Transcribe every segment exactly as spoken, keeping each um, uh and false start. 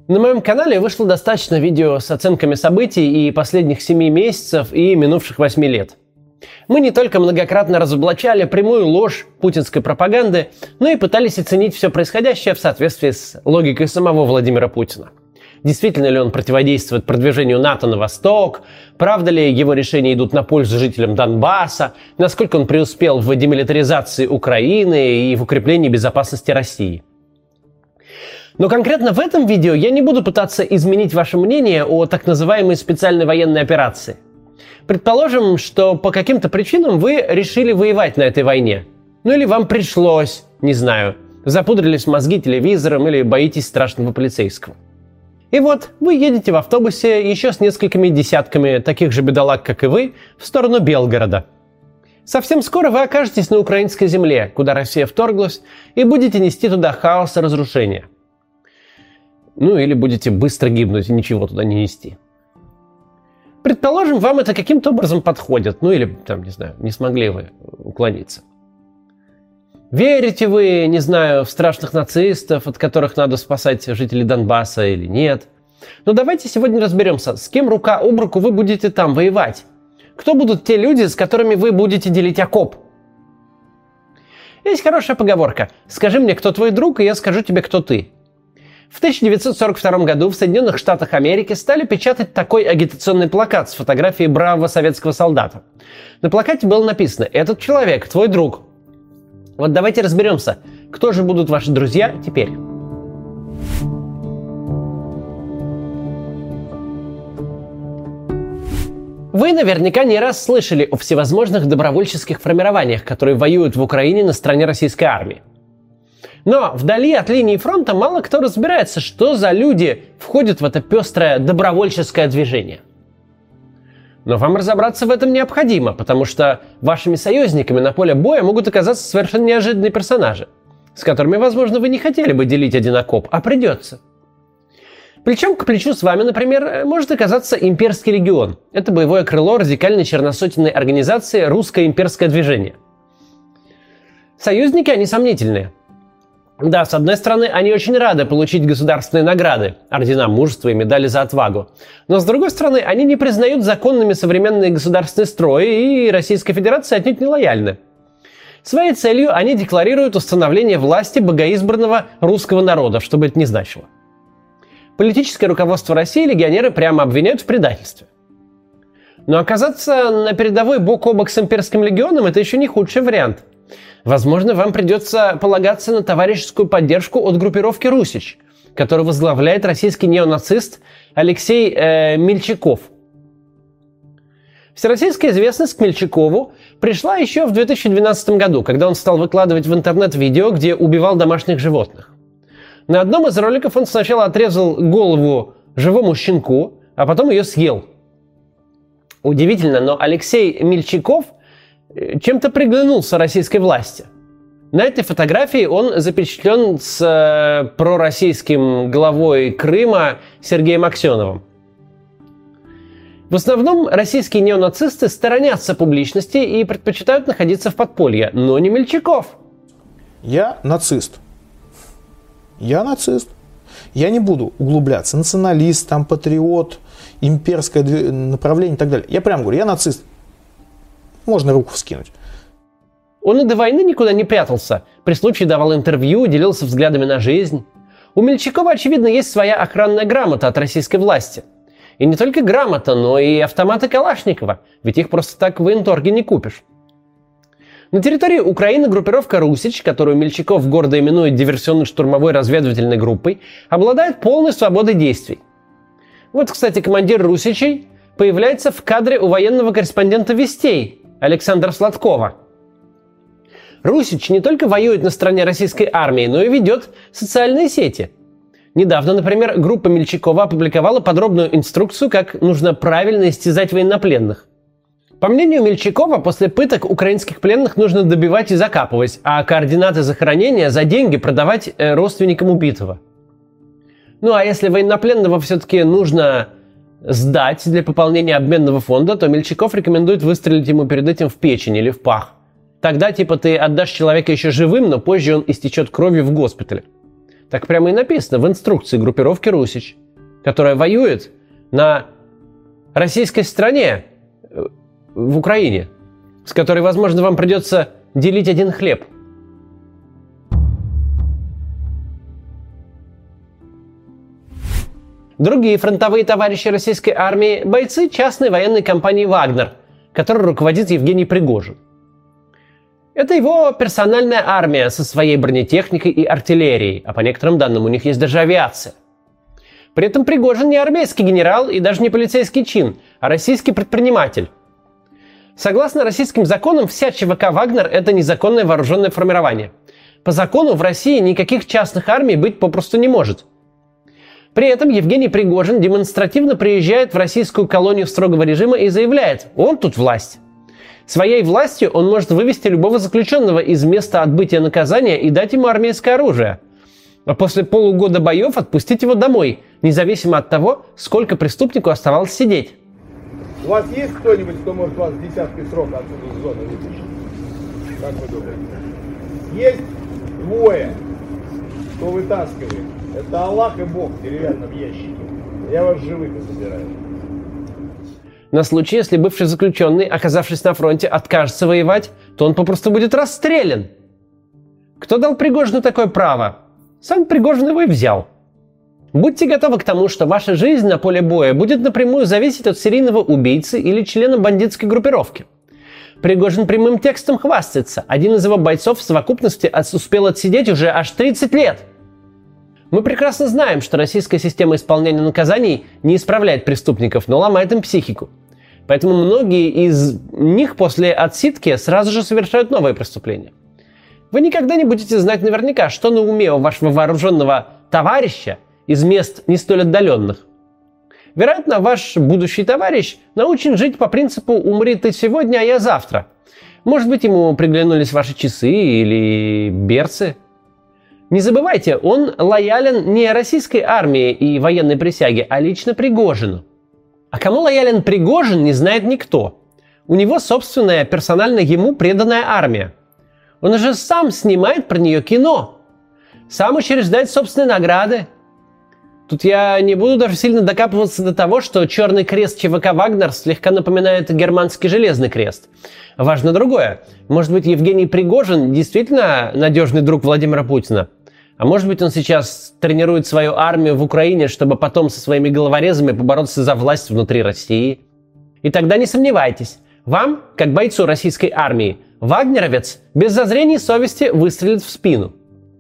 На моем канале вышло достаточно видео с оценками событий и последних семи месяцев и минувших восьми лет. Мы не только многократно разоблачали прямую ложь путинской пропаганды, но и пытались оценить все происходящее в соответствии с логикой самого Владимира Путина. Действительно ли он противодействует продвижению НАТО на восток? Правда ли его решения идут на пользу жителям Донбасса? Насколько он преуспел в демилитаризации Украины и в укреплении безопасности России? Но конкретно в этом видео я не буду пытаться изменить ваше мнение о так называемой специальной военной операции. Предположим, что по каким-то причинам вы решили воевать на этой войне. Ну или вам пришлось, не знаю, запудрились мозги телевизором или боитесь страшного полицейского. И вот вы едете в автобусе еще с несколькими десятками таких же бедолаг, как и вы, в сторону Белгорода. Совсем скоро вы окажетесь на украинской земле, куда Россия вторглась, и будете нести туда хаос и разрушение. Ну или будете быстро гибнуть и ничего туда не нести. Предположим, вам это каким-то образом подходит, ну или, там, не знаю, не смогли вы уклониться. Верите вы, не знаю, в страшных нацистов, от которых надо спасать жителей Донбасса или нет? Но давайте сегодня разберемся, с кем рука об руку вы будете там воевать. Кто будут те люди, с которыми вы будете делить окоп? Есть хорошая поговорка: «Скажи мне, кто твой друг, и я скажу тебе, кто ты». В тысяча девятьсот сорок втором году в Соединенных Штатах Америки стали печатать такой агитационный плакат с фотографией бравого советского солдата. На плакате было написано: «Этот человек твой друг». Вот давайте разберемся, кто же будут ваши друзья теперь. Вы наверняка не раз слышали о всевозможных добровольческих формированиях, которые воюют в Украине на стороне российской армии. Но вдали от линии фронта мало кто разбирается, что за люди входят в это пестрое добровольческое движение. Но вам разобраться в этом необходимо, потому что вашими союзниками на поле боя могут оказаться совершенно неожиданные персонажи, с которыми, возможно, вы не хотели бы делить один окоп, а придется. Плечом к плечу с вами, например, может оказаться Имперский легион. Это боевое крыло радикальной черносотенной организации «Русское имперское движение». Союзники, они сомнительные. Да, с одной стороны, они очень рады получить государственные награды, ордена мужества и медали за отвагу. Но с другой стороны, они не признают законными современные государственные строи, и Российской Федерации отнюдь не лояльны. Своей целью они декларируют установление власти богоизбранного русского народа, что бы это ни значило. Политическое руководство России легионеры прямо обвиняют в предательстве. Но оказаться на передовой бок о бок с Имперским легионом – это еще не худший вариант. Возможно, вам придется полагаться на товарищескую поддержку от группировки «Русич», которую возглавляет российский неонацист Алексей э, Мельчаков. Всероссийская известность к Мельчакову пришла еще в две тысячи двенадцатом году, когда он стал выкладывать в интернет видео, где убивал домашних животных. На одном из роликов он сначала отрезал голову живому щенку, а потом ее съел. Удивительно, но Алексей Мельчаков чем-то приглянулся российской власти. На этой фотографии он запечатлен с э, пророссийским главой Крыма Сергеем Аксеновым. В основном российские неонацисты сторонятся публичности и предпочитают находиться в подполье, но не Мельчаков. Я нацист. Я нацист. Я не буду углубляться. Националист, там, патриот, имперское направление и так далее. Я прямо говорю, я нацист. Можно руку вскинуть. Он и до войны никуда не прятался. При случае давал интервью, делился взглядами на жизнь. У Мельчакова, очевидно, есть своя охранная грамота от российской власти. И не только грамота, но и автоматы Калашникова. Ведь их просто так в военторге не купишь. На территории Украины группировка «Русич», которую Мельчаков гордо именует диверсионно-штурмовой разведывательной группой, обладает полной свободой действий. Вот, кстати, командир «Русичей» появляется в кадре у военного корреспондента «Вестей» Александра Сладкова. Русич не только воюет на стороне российской армии, но и ведет социальные сети. Недавно, например, группа Мельчакова опубликовала подробную инструкцию, как нужно правильно истязать военнопленных. По мнению Мельчакова, после пыток украинских пленных нужно добивать и закапывать, а координаты захоронения за деньги продавать э, родственникам убитого. Ну а если военнопленного все-таки нужно сдать для пополнения обменного фонда, то Мельчаков рекомендует выстрелить ему перед этим в печень или в пах. Тогда типа ты отдашь человека еще живым, но позже он истечет кровью в госпитале. Так прямо и написано в инструкции группировки «Русич», которая воюет на российской стороне в Украине, с которой, возможно, вам придется делить один хлеб. Другие фронтовые товарищи российской армии – бойцы частной военной компании «Вагнер», которой руководит Евгений Пригожин. Это его персональная армия со своей бронетехникой и артиллерией, а по некоторым данным у них есть даже авиация. При этом Пригожин не армейский генерал и даже не полицейский чин, а российский предприниматель. Согласно российским законам, вся ЧВК «Вагнер» – это незаконное вооруженное формирование. По закону в России никаких частных армий быть попросту не может. При этом Евгений Пригожин демонстративно приезжает в российскую колонию строгого режима и заявляет: он тут власть. Своей властью он может вывести любого заключенного из места отбытия наказания и дать ему армейское оружие. А после полугода боев отпустить его домой, независимо от того, сколько преступнику оставалось сидеть. У вас есть кто-нибудь, кто может вас десятки срока отсюда из зоны вытащить? Как вы думаете? Есть двое, кто вытаскивает. Это Аллах и Бог в деревянном ящике. Я вас живых и забираю. На случай, если бывший заключенный, оказавшись на фронте, откажется воевать, то он попросту будет расстрелян. Кто дал Пригожину такое право? Сам Пригожин его и взял. Будьте готовы к тому, что ваша жизнь на поле боя будет напрямую зависеть от серийного убийцы или члена бандитской группировки. Пригожин прямым текстом хвастается. Один из его бойцов в совокупности успел отсидеть уже аж тридцать лет. Мы прекрасно знаем, что российская система исполнения наказаний не исправляет преступников, но ломает им психику. Поэтому многие из них после отсидки сразу же совершают новые преступления. Вы никогда не будете знать наверняка, что на уме у вашего вооруженного товарища из мест не столь отдаленных. Вероятно, ваш будущий товарищ научен жить по принципу «умри ты сегодня, а я завтра». Может быть, ему приглянулись ваши часы или берцы. Не забывайте, он лоялен не российской армии и военной присяге, а лично Пригожину. А кому лоялен Пригожин, не знает никто. У него собственная, персонально ему преданная армия. Он же сам снимает про нее кино. Сам учреждает собственные награды. Тут я не буду даже сильно докапываться до того, что черный крест ЧВК «Вагнер» слегка напоминает германский железный крест. Важно другое. Может быть, Евгений Пригожин действительно надежный друг Владимира Путина? А может быть, он сейчас тренирует свою армию в Украине, чтобы потом со своими головорезами побороться за власть внутри России? И тогда не сомневайтесь, вам, как бойцу российской армии, вагнеровец без зазрений совести выстрелит в спину.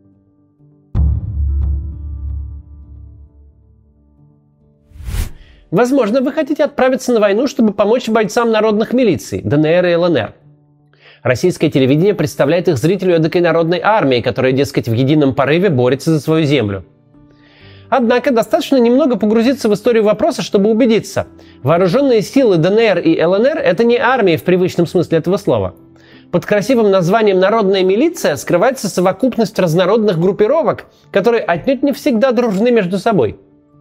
Возможно, вы хотите отправиться на войну, чтобы помочь бойцам народных милиций, ДНР и ЛНР. Российское телевидение представляет их зрителю эдакой народной армии, которая, дескать, в едином порыве борется за свою землю. Однако достаточно немного погрузиться в историю вопроса, чтобы убедиться. Вооруженные силы ДНР и ЛНР – это не армии в привычном смысле этого слова. Под красивым названием «народная милиция» скрывается совокупность разнородных группировок, которые отнюдь не всегда дружны между собой.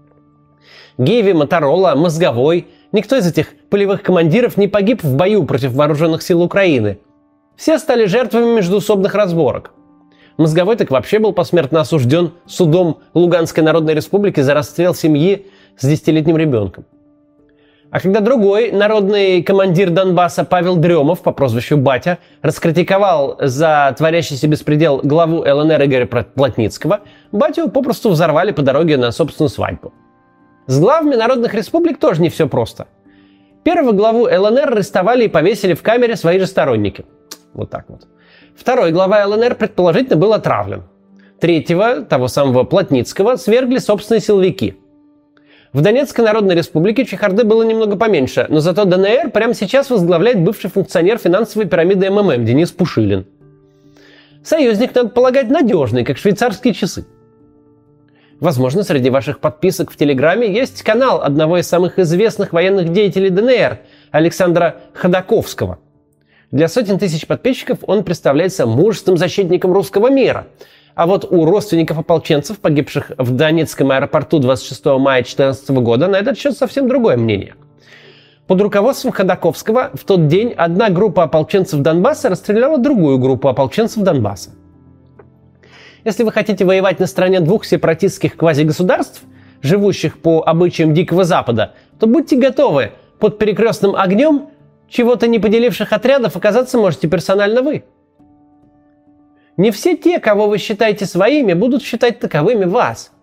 Гиви, Моторола, Мозговой – никто из этих полевых командиров не погиб в бою против вооруженных сил Украины. Все стали жертвами междоусобных разборок. Мозговой так вообще был посмертно осужден судом Луганской Народной Республики за расстрел семьи с десятилетним ребенком. А когда другой народный командир Донбасса Павел Дремов по прозвищу Батя раскритиковал за творящийся беспредел главу ЛНР Игоря Плотницкого, Батю попросту взорвали по дороге на собственную свадьбу. С главами народных республик тоже не все просто. Первого главу ЛНР арестовали и повесили в камере свои же сторонники. Вот так вот. Второй глава ЛНР предположительно был отравлен. Третьего, того самого Плотницкого, свергли собственные силовики. В Донецкой Народной Республике чехарды было немного поменьше, но зато ДНР прямо сейчас возглавляет бывший функционер финансовой пирамиды МММ Денис Пушилин. Союзник, надо полагать, надежный, как швейцарские часы. Возможно, среди ваших подписок в Телеграме есть канал одного из самых известных военных деятелей ДНР, Александра Ходаковского. Для сотен тысяч подписчиков он представляется мужественным защитником русского мира. А вот у родственников ополченцев, погибших в Донецком аэропорту двадцать шестого мая две тысячи четырнадцатого года, на этот счет совсем другое мнение. Под руководством Ходаковского в тот день одна группа ополченцев Донбасса расстреляла другую группу ополченцев Донбасса. Если вы хотите воевать на стороне двух сепаратистских квазигосударств, живущих по обычаям Дикого Запада, то будьте готовы, под перекрестным огнем чего-то не поделивших отрядов оказаться можете персонально вы. Не все те, кого вы считаете своими, будут считать таковыми вас.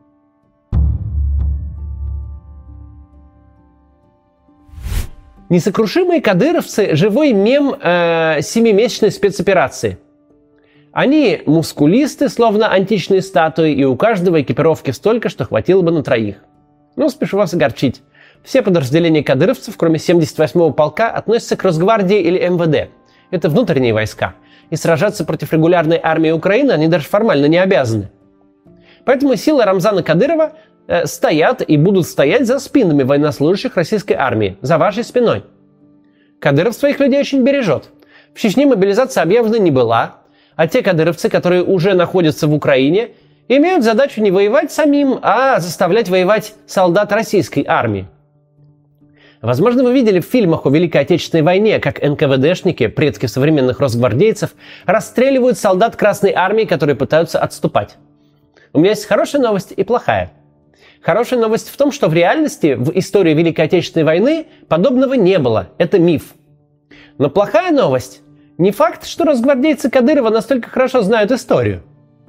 Несокрушимые кадыровцы – живой мем э, семимесячной спецоперации. Они мускулисты, словно античные статуи, и у каждого экипировки столько, что хватило бы на троих. Но спешу вас огорчить. Все подразделения кадыровцев, кроме семьдесят восьмого полка, относятся к Росгвардии или эм вэ дэ. Это внутренние войска. И сражаться против регулярной армии Украины они даже формально не обязаны. Поэтому силы Рамзана Кадырова э, стоят и будут стоять за спинами военнослужащих российской армии, за вашей спиной. Кадыров своих людей очень бережет. В Чечне мобилизация объявлена не была, а те кадыровцы, которые уже находятся в Украине, имеют задачу не воевать самим, а заставлять воевать солдат российской армии. Возможно, вы видели в фильмах о Великой Отечественной войне, как эн ка вэ дэшники, предки современных росгвардейцев, расстреливают солдат Красной армии, которые пытаются отступать. У меня есть хорошая новость и плохая. Хорошая новость в том, что в реальности в истории Великой Отечественной войны подобного не было. Это миф. Но плохая новость – не факт, что росгвардейцы Кадырова настолько хорошо знают историю.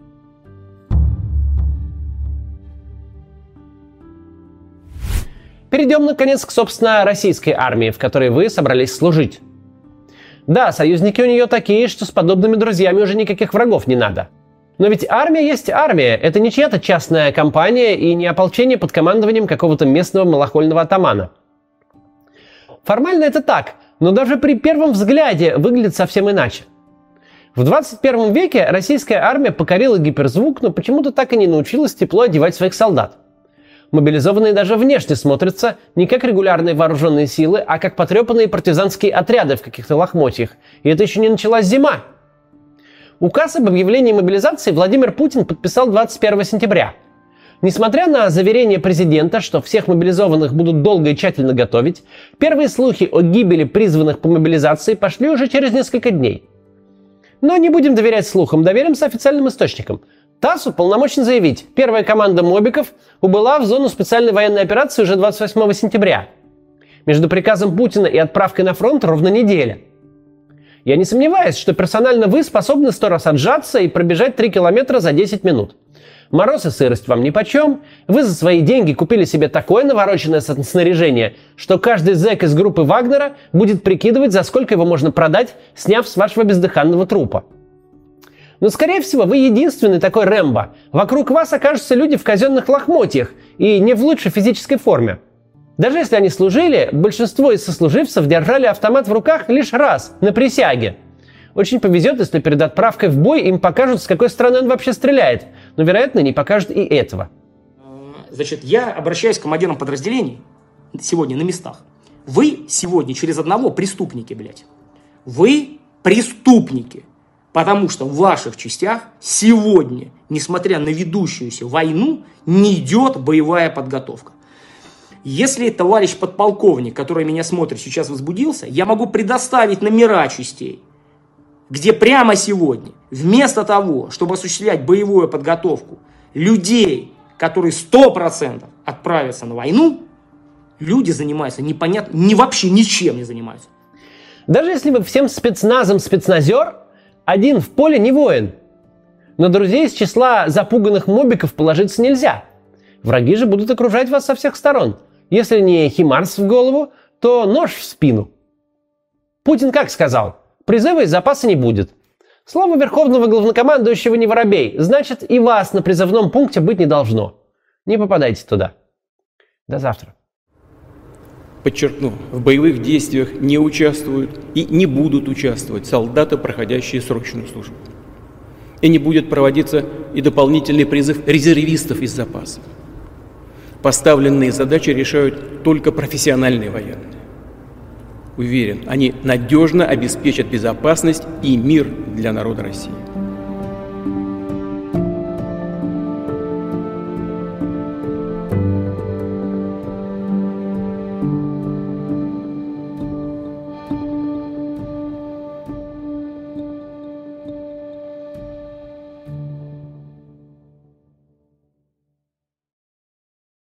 Перейдем, наконец, к, собственно, российской армии, в которой вы собрались служить. Да, союзники у нее такие, что с подобными друзьями уже никаких врагов не надо. Но ведь армия есть армия, это не чья-то частная компания и не ополчение под командованием какого-то местного малохольного атамана. Формально это так, но даже при первом взгляде выглядит совсем иначе. В двадцать первом веке российская армия покорила гиперзвук, но почему-то так и не научилась тепло одевать своих солдат. Мобилизованные даже внешне смотрятся не как регулярные вооруженные силы, а как потрепанные партизанские отряды в каких-то лохмотьях. И это еще не началась зима. Указ об объявлении мобилизации Владимир Путин подписал двадцать первого сентября. Несмотря на заверение президента, что всех мобилизованных будут долго и тщательно готовить, первые слухи о гибели призванных по мобилизации пошли уже через несколько дней. Но не будем доверять слухам, доверимся официальным источникам. ТАСС уполномочен заявить, первая команда мобиков убыла в зону специальной военной операции уже двадцать восьмого сентября. Между приказом Путина и отправкой на фронт ровно неделя. Я не сомневаюсь, что персонально вы способны сто раз отжаться и пробежать три километра за десять минут. Мороз и сырость вам нипочем, вы за свои деньги купили себе такое навороченное снаряжение, что каждый зэк из группы Вагнера будет прикидывать, за сколько его можно продать, сняв с вашего бездыханного трупа. Но, скорее всего, вы единственный такой Рэмбо. Вокруг вас окажутся люди в казенных лохмотьях и не в лучшей физической форме. Даже если они служили, большинство из сослуживцев держали автомат в руках лишь раз, на присяге. Очень повезет, если перед отправкой в бой им покажут, с какой стороны он вообще стреляет. Но, вероятно, не покажут и этого. Значит, я обращаюсь к командирам подразделений сегодня на местах. Вы сегодня через одного преступники, блядь. Вы преступники. Потому что в ваших частях сегодня, несмотря на ведущуюся войну, не идет боевая подготовка. Если товарищ подполковник, который меня смотрит, сейчас возбудился, я могу предоставить номера частей, где прямо сегодня, вместо того, чтобы осуществлять боевую подготовку людей, которые сто процентов отправятся на войну, люди занимаются непонятно, не вообще ничем не занимаются. Даже если вы всем спецназом спецназер, один в поле не воин. Но друзей из числа запуганных мобиков положиться нельзя. Враги же будут окружать вас со всех сторон. Если не химарс в голову, то нож в спину. Путин как сказал? Призыва из запаса не будет. Слово верховного главнокомандующего не воробей. Значит, и вас на призывном пункте быть не должно. Не попадайте туда. До завтра. Подчеркну, в боевых действиях не участвуют и не будут участвовать солдаты, проходящие срочную службу. И не будет проводиться и дополнительный призыв резервистов из запаса. Поставленные задачи решают только профессиональные военные. Уверен, они надежно обеспечат безопасность и мир для народа России.